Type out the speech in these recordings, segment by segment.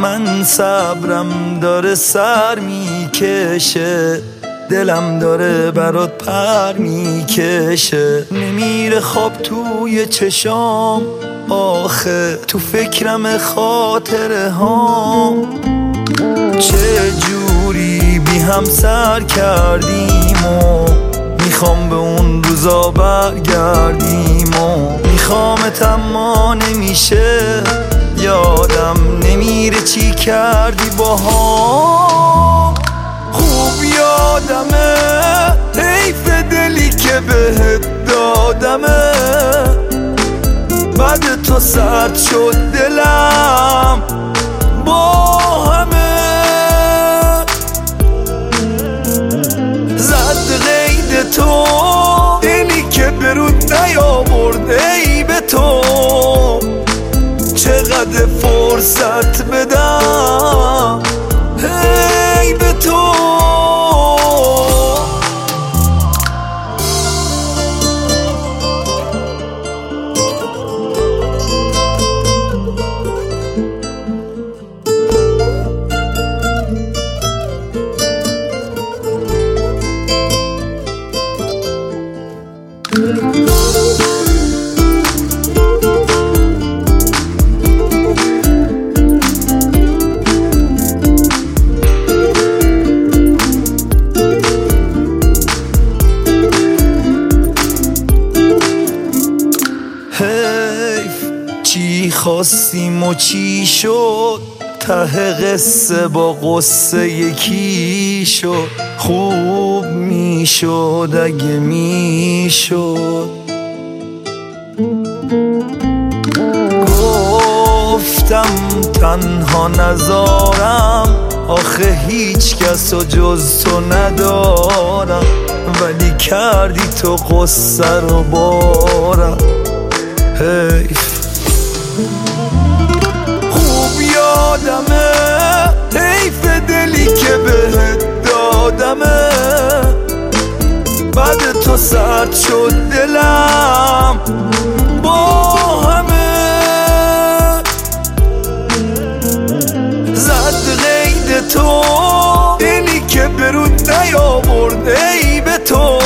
من صبرم داره سر میکشه، دلم داره برات پر میکشه. نمیره خواب توی چشام آخه، تو فکرم خاطره ها. چه جوری بی هم سر کردیم و میخوام به اون روزا برگردیم و میخوامت اما نمیشه، یادم نمیره چی کردی باها. خوب یادمه حیف دلی که بهت دادمه، بعد تو سرد شد دلم با همه. زد قید تو دلی که برود نیاورد، ای به تو چقدر فرصت بدم، ای به تو. حیف چی خواستیم و چی شد، ته قصه با قصه یکی شد. خوب میشد اگه میشد، گفتم تنها نزارم، آخه هیچ کس و جز تو ندارم، ولی کردی تو قصه رو بارم. حیف خوب یادمه حیف دلی که بهت دادمه، بعد تو سرد شد دلم با همه. زد قید تو دلی که برود نیاورد، ای به تو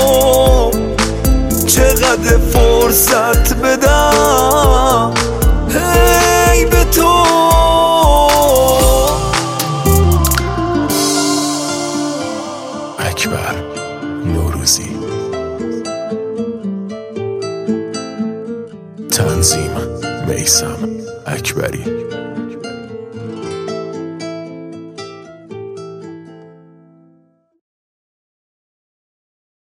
چقدر فرصت بدم، ای به تو. اکبر نوروزی. تنظیم میثم اکبری.